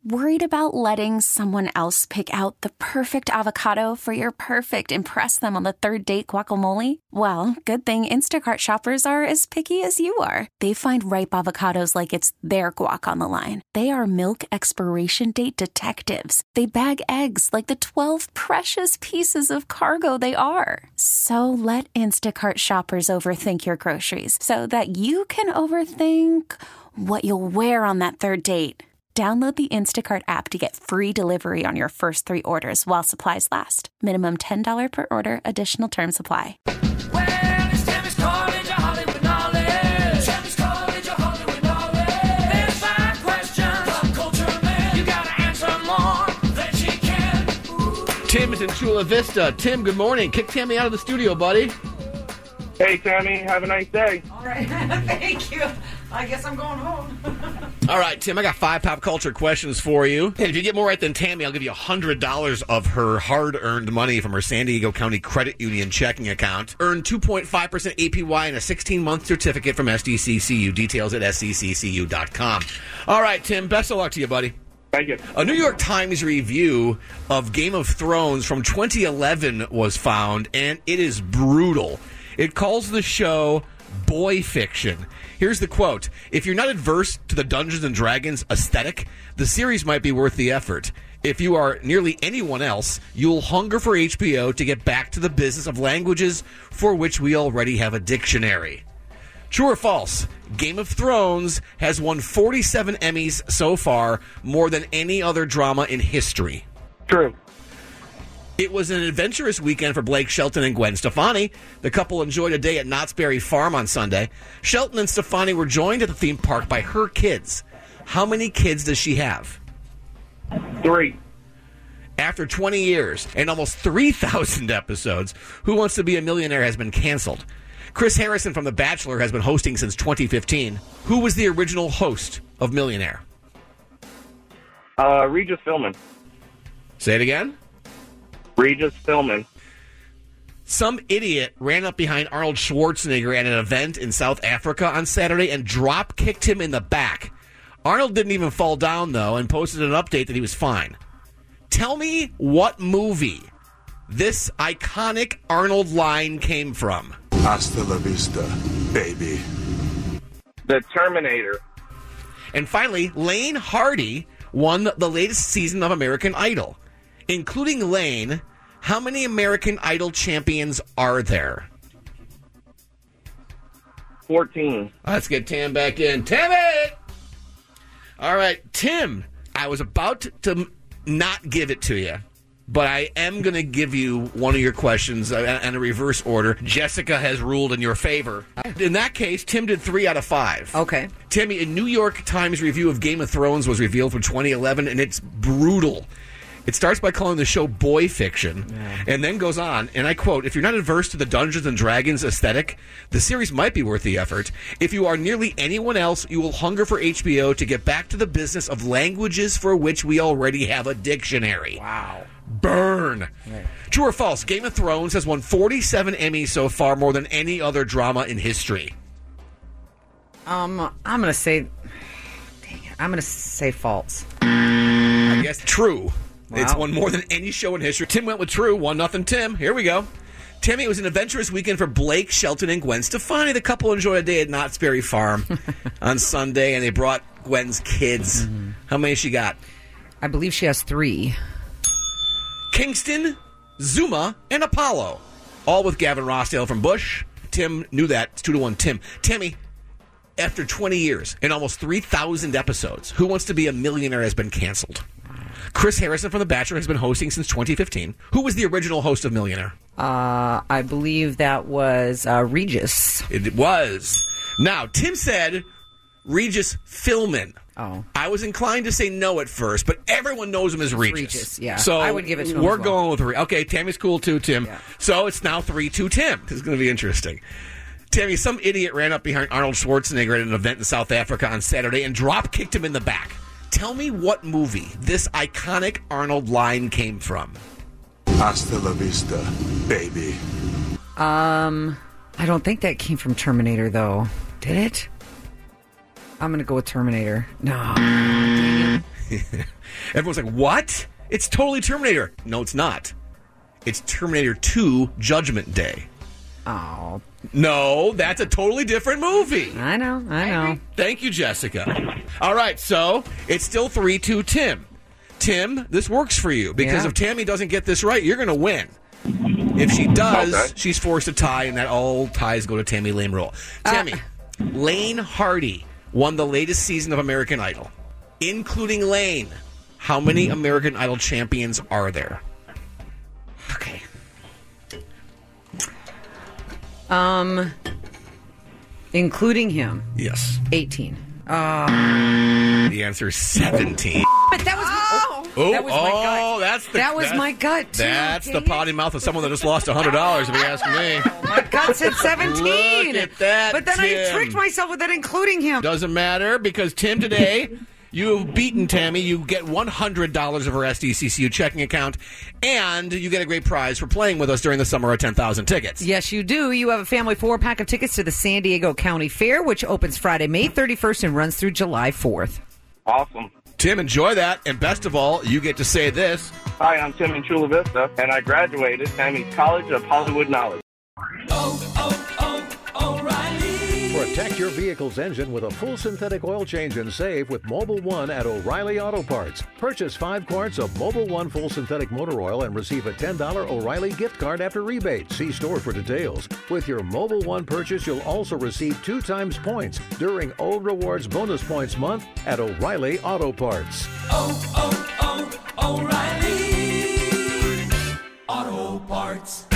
Worried about letting someone else pick out the perfect avocado for your perfect impress them on the third date guacamole? Well, good thing Instacart shoppers are as picky as you are. They find ripe avocados like it's their guac on the line. They are milk expiration date detectives. They bag eggs like the 12 precious pieces of cargo they are. So let Instacart shoppers overthink your groceries so that you can overthink what you'll wear on that third date. Download the Instacart app to get free delivery on your first 3 orders while supplies last. Minimum $10 per order. Additional terms apply. Well, it's Tammy's College of Hollywood Knowledge. Tammy's College of Hollywood Knowledge. There's 5 questions. Pop culture man. You gotta answer more than she can. Ooh. Tim is in Chula Vista. Tim, good morning. Kick Tammy out of the studio, buddy. Hey, Tammy. Have a nice day. All right. Thank you. I guess I'm going home. All right, Tim, I got 5 pop culture questions for you. And if you get more right than Tammy, I'll give you $100 of her hard-earned money from her San Diego County Credit Union checking account. Earn 2.5% APY and a 16-month certificate from SDCCU. Details at sdccu.com. All right, Tim, best of luck to you, buddy. Thank you. A New York Times review of Game of Thrones from 2011 was found, and it is brutal. It calls the show boy fiction. Here's the quote. If you're not adverse to the Dungeons & Dragons aesthetic, the series might be worth the effort. If you are nearly anyone else, you'll hunger for HBO to get back to the business of languages for which we already have a dictionary. True or false? Game of Thrones has won 47 Emmys so far, more than any other drama in history. True. It was an adventurous weekend for Blake Shelton and Gwen Stefani. The couple enjoyed a day at Knott's Berry Farm on Sunday. Shelton and Stefani were joined at the theme park by her kids. How many kids does she have? 3. After 20 years and almost 3,000 episodes, Who Wants to Be a Millionaire has been canceled. Chris Harrison from The Bachelor has been hosting since 2015. Who was the original host of Millionaire? Regis Philbin. Say it again? Regis Philbin. Some idiot ran up behind Arnold Schwarzenegger at an event in South Africa on Saturday and drop-kicked him in the back. Arnold didn't even fall down, though, and posted an update that he was fine. Tell me what movie this iconic Arnold line came from. Hasta la vista, baby. The Terminator. And finally, Lane Hardy won the latest season of American Idol. Including Lane, how many American Idol champions are there? 14. Let's get Tam back in. Tammy! All right, Tim, I was about to not give it to you, but I am going to give you one of your questions in a reverse order. Jessica has ruled in your favor. In that case, Tim did 3 out of 5. Okay. Timmy, a New York Times review of Game of Thrones was revealed from 2011, and it's brutal. It starts by calling the show boy fiction, and then goes on, and I quote, if you're not adverse to the Dungeons & Dragons aesthetic, the series might be worth the effort. If you are nearly anyone else, you will hunger for HBO to get back to the business of languages for which we already have a dictionary. Wow. Burn. Right. True or false? Game of Thrones has won 47 Emmys so far, more than any other drama in history. I'm gonna say false. I guess true. Wow. It's won more than any show in history. Tim went with true. 1-0 Tim. Here we go. Timmy, it was an adventurous weekend for Blake Shelton and Gwen Stefani. The couple enjoyed a day at Knott's Berry Farm on Sunday, and they brought Gwen's kids. Mm-hmm. How many she got? I believe she has 3. Kingston, Zuma, and Apollo. All with Gavin Rossdale from Bush. Tim knew that. It's 2-1 Tim. Timmy, after 20 years and almost 3,000 episodes, Who Wants to Be a Millionaire has been canceled. Chris Harrison from The Bachelor has been hosting since 2015. Who was the original host of Millionaire? I believe that was Regis. It was. Now, Tim said Regis Philbin. Oh. I was inclined to say no at first, but everyone knows him as Regis. Regis, yeah. So I would give it to him. We're as well. going with Regis. Okay, Tammy's cool too, Tim. Yeah. So it's now 3-2 Tim. This is going to be interesting. Tammy, some idiot ran up behind Arnold Schwarzenegger at an event in South Africa on Saturday and drop-kicked him in the back. Tell me what movie this iconic Arnold line came from. Hasta la vista, baby. I don't think that came from Terminator, though. Did it? I'm going to go with Terminator. No. Everyone's like, what? It's totally Terminator. No, it's not. It's Terminator 2 Judgment Day. Oh, No, that's a totally different movie. I know. Thank you, Jessica. All right, so it's still 3-2 Tim. Tim, this works for you because Yeah. if Tammy doesn't get this right, you're going to win. If she does, Okay. she's forced to tie, and that all ties go to Tammy Lame Rule. Tammy, Lane Hardy won the latest season of American Idol. Including Lane, how many American Idol champions are there? Okay. Including him, Yes. 18. The answer is 17. But that was that was my gut. That was my gut, too. That's the Dang it. potty mouth of someone that just lost $100, if you ask me. My gut said 17. Look at that, But then I Tim. tricked myself with that, including him. Doesn't matter because Tim today, you've beaten Tammy. You get $100 of her SDCCU checking account, and you get a great prize for playing with us during the summer of 10,000 tickets. Yes, you do. You have a family 4-pack of tickets to the San Diego County Fair, which opens Friday, May 31st and runs through July 4th. Awesome. Tim, enjoy that, and best of all, you get to say this. Hi, I'm Tim in Chula Vista, and I graduated Tammy's College of Hollywood Knowledge. Protect your vehicle's engine with a full synthetic oil change and save with Mobile One at O'Reilly Auto Parts. Purchase 5 quarts of Mobile One full synthetic motor oil and receive a $10 O'Reilly gift card after rebate. See store for details. With your Mobile One purchase, you'll also receive 2 times points during Old Rewards Bonus Points Month at O'Reilly Auto Parts. O'Reilly Auto Parts.